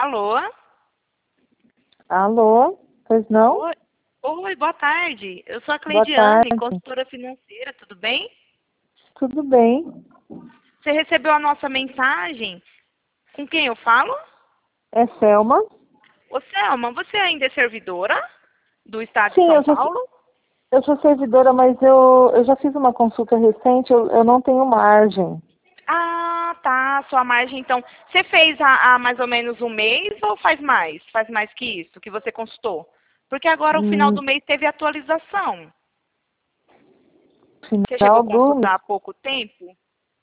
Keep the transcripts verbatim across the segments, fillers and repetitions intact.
Alô? Alô? Pois não? Oi, Oi, boa tarde. Eu sou a Boa Cleidiane, tarde. consultora financeira, tudo bem? Tudo bem? Você recebeu a nossa mensagem? Com quem eu falo? É Selma? Ô, Selma, você ainda é servidora do Estado de Sim, São eu sou, Paulo? eu sou servidora, mas eu, eu já fiz uma consulta recente, eu, eu não tenho margem. Ah, tá. Sua margem, então. Você fez há, há mais ou menos um mês ou faz mais? Faz mais que isso, que você consultou? Porque agora, o final Hum, do mês, teve atualização. Você chegou Final a do... consultar há pouco tempo?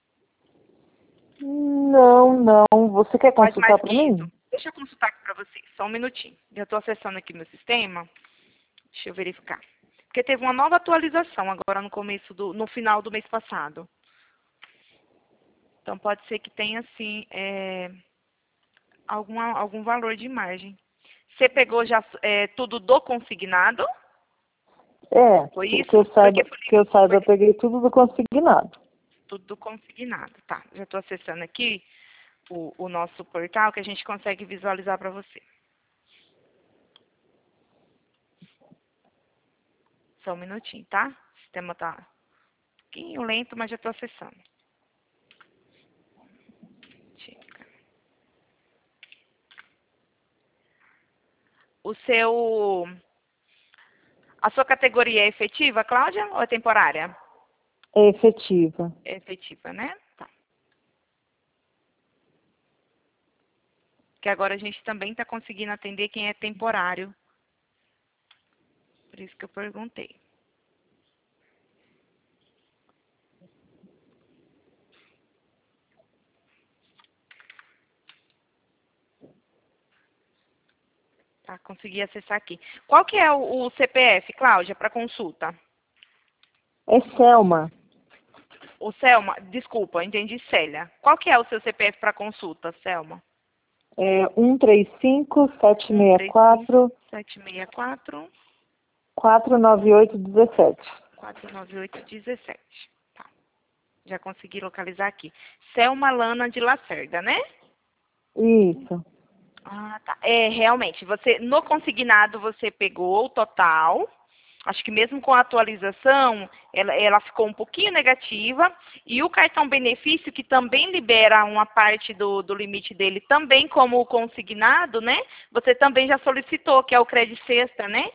Não, não. Você quer Faz mais consultar para que isso? mim? Deixa eu consultar aqui para você, só um minutinho. Já estou acessando aqui meu sistema. Deixa eu verificar. Porque teve uma nova atualização agora no começo do, no final do mês passado. Então pode ser que tenha sim é, alguma, algum valor de margem. Você pegou já é, tudo do consignado? É, Foi que, que eu isso? Porque saiba, foi, que eu saiba, foi eu peguei tudo do consignado. tudo do consignado. Tá, já estou acessando aqui o, o nosso portal que a gente consegue visualizar para você. Só um minutinho, tá? O sistema tá um pouquinho lento, mas já estou acessando. Dica. O seu... A sua categoria é efetiva, Cláudia, ou é temporária? É efetiva. É efetiva, né? Tá. Que agora a gente também está conseguindo atender quem é temporário. Por isso que eu perguntei. Tá, consegui acessar aqui. Qual que é o, o C P F, Cláudia, para consulta? É Selma. O Selma, desculpa, entendi Célia. Qual que é o seu C P F para consulta, Selma? É um três cinco, sete um seis três cinco, quatro, sete seis quatro, quatro nove oito um sete. quatro nove oito um sete. Tá, já consegui localizar aqui. Selma Lana de Lacerda, né? Isso. Ah, tá. É, realmente, você no consignado você pegou o total. Acho que mesmo com a atualização, ela, ela ficou um pouquinho negativa. E o cartão benefício, que também libera uma parte do, do limite dele, também como o consignado, né? Você também já solicitou, que é o Credit Sexta, né?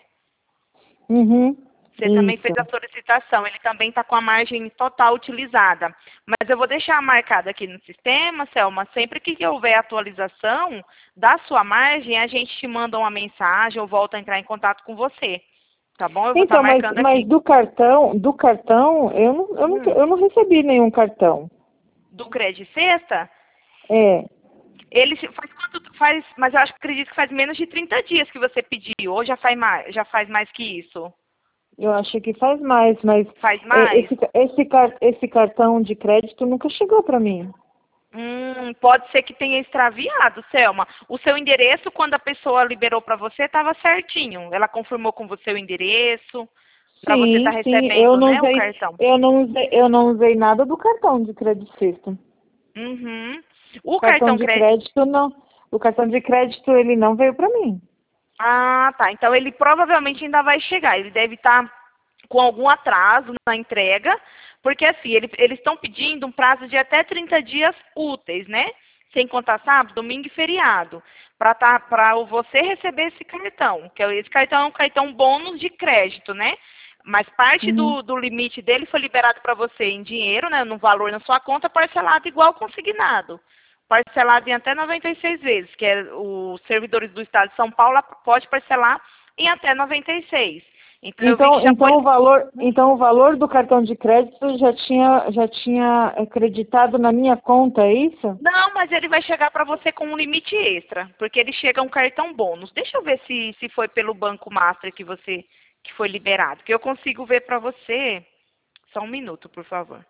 Uhum. Você também Isso. fez a solicitação, ele também está com a margem total utilizada. Mas eu vou deixar marcado aqui no sistema, Selma, sempre que houver atualização da sua margem, a gente te manda uma mensagem ou volta a entrar em contato com você. Tá bom? Eu vou estar Então, mas, marcando mas aqui. do cartão, do cartão, eu não, eu não, Hum, eu não recebi nenhum cartão. do Credit Sexta, É, ele se- faz quanto faz, mas eu acho que acredito que faz menos de trinta dias que você pediu, ou já faz mais, já faz mais que isso? eu acho que faz mais, mas Faz é, mais? esse, esse, car- esse cartão de crédito nunca chegou para mim. Hum, pode ser que tenha extraviado, Selma. O seu endereço, quando a pessoa liberou para você, estava certinho. Ela confirmou com você o endereço, para você estar Sim, sim, eu recebendo, não né, o usei, cartão. eu não usei, eu não usei nada do cartão de crédito sexta. Uhum. O Cartão cartão de crédito... crédito não, o cartão de crédito ele não veio para mim. Ah, tá. Então, ele provavelmente ainda vai chegar. Ele deve estar com algum atraso na entrega, porque assim, ele- eles estão pedindo um prazo de até trinta dias úteis, né? Sem contar sábado, domingo e feriado, para tá, para você receber esse cartão, que é- esse cartão é um cartão bônus de crédito, né? Mas parte Uhum. do, do limite dele foi liberado para você em dinheiro, né? No valor na sua conta, parcelado igual consignado. Parcelado em até noventa e seis vezes, que é os servidores do Estado de São Paulo pode parcelar em até noventa e seis. Então eu vi que Então, já foi. então o valor, então o valor do cartão de crédito já tinha, já tinha acreditado na minha conta, é isso? Não, mas ele vai chegar para você com um limite extra, porque ele chega um cartão bônus. Deixa eu ver se, se foi pelo Banco Master que você que foi liberado, que eu consigo ver para você. Só um minuto, por favor.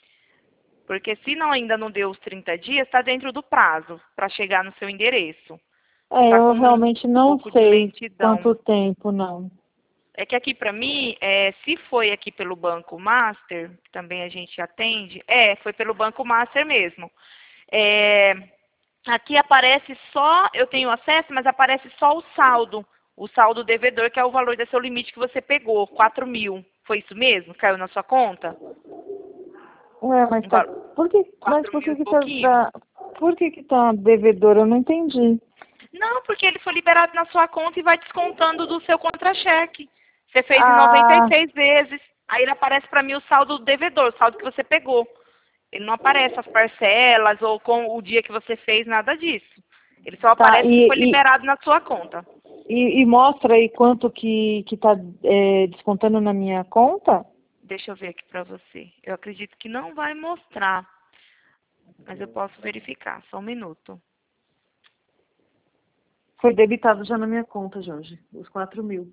Porque se não ainda não deu os trinta dias, está dentro do prazo para chegar no seu endereço. É, Está eu com um realmente não pouco de sei lentidão. quanto tempo, não. É que aqui para mim, é, se foi aqui pelo Banco Master, que também a gente atende, é, foi pelo Banco Master mesmo. É, Aqui aparece só, eu tenho acesso, mas aparece só o saldo. O saldo devedor, que é o valor desse seu limite que você pegou, quatro mil. Foi isso mesmo? Caiu na sua conta? Ué, mas tá, por que, mas por que que tá, tá, por que que tá devedor? Eu não entendi. Não, porque ele foi liberado na sua conta e vai descontando do seu contra-cheque. Você fez em Ah, noventa e seis vezes. Aí ele aparece para mim o saldo do devedor, o saldo que você pegou. Ele não aparece as parcelas ou com o dia que você fez, nada disso. Ele só tá, aparece e, que foi e, liberado na sua conta. e, e mostra aí quanto que, que tá é, descontando na minha conta? Deixa eu ver aqui para você. Eu acredito que não vai mostrar, mas eu posso verificar. Só um minuto. Foi debitado já na minha conta, Jorge, os quatro mil.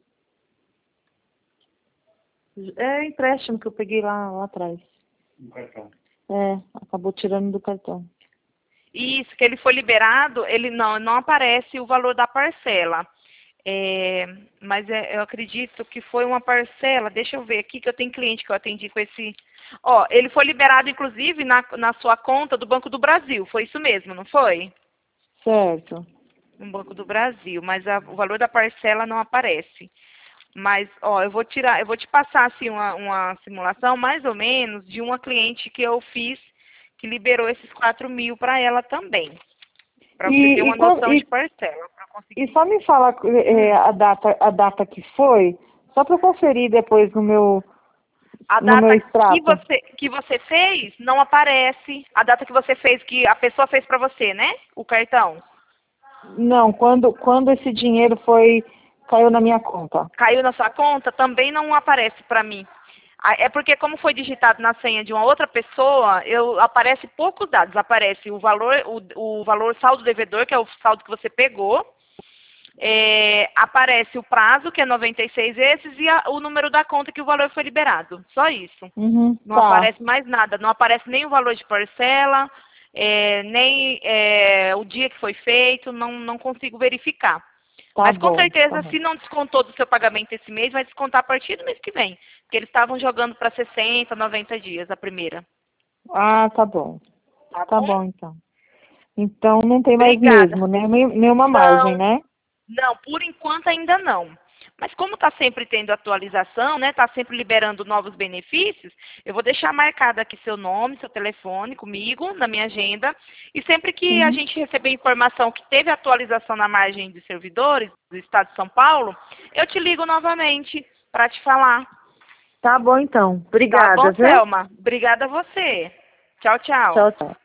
É empréstimo que eu peguei lá, lá atrás. No cartão. É, acabou tirando do cartão. Isso, que ele foi liberado, ele não, não aparece o valor da parcela. É, mas é, eu acredito que foi uma parcela, deixa eu ver aqui que eu tenho cliente que eu atendi com esse... Ó, ele foi liberado, inclusive, na, na sua conta do Banco do Brasil, foi isso mesmo, não foi? Certo. No Banco do Brasil, mas a, o valor da parcela não aparece. Mas, ó, eu vou tirar, eu vou te passar, assim, uma, uma simulação, mais ou menos, de uma cliente que eu fiz, que liberou esses quatro mil para ela também. Para você E, ter uma e, quando- noção e, de parcela. Pra conseguir... e só me fala é, a, data, a data que foi, só para eu conferir depois no meu, A no meu data que extrato. você, que você fez não aparece. A data que você fez, que a pessoa fez para você, né? O cartão. Não, quando, quando esse dinheiro foi, caiu na minha conta. Caiu na sua conta, também não aparece para mim. Ah, é porque como foi digitado na senha de uma outra pessoa, eu, aparece poucos dados. Aparece o valor, o, o valor saldo devedor, que é o saldo que você pegou. É, aparece o prazo, que é noventa e seis vezes, e a, o número da conta que o valor foi liberado. Só isso. Uhum, Não tá. aparece mais nada. Não aparece nem o valor de parcela, é, nem é, o dia que foi feito. Não, não consigo verificar. Tá Mas com bom, tá certeza, bom. se não descontou do seu pagamento esse mês, vai descontar a partir do mês que vem. Porque eles estavam jogando para sessenta, noventa dias a primeira. Ah, tá bom. Tá Tá bom? bom, então. Então não tem mais Obrigada. mesmo, né? Nem- Nenhuma margem, Não, né? não, por enquanto ainda não. Mas como está sempre tendo atualização, né? Está sempre liberando novos benefícios, eu vou deixar marcado aqui seu nome, seu telefone comigo, na minha agenda. E sempre que a Uhum. gente receber informação que teve atualização na margem de servidores do Estado de São Paulo, eu te ligo novamente para te falar. Tá bom, então. Tá Obrigada, bom, viu? Thelma? Obrigada a você. Tchau, tchau. Tchau, tchau.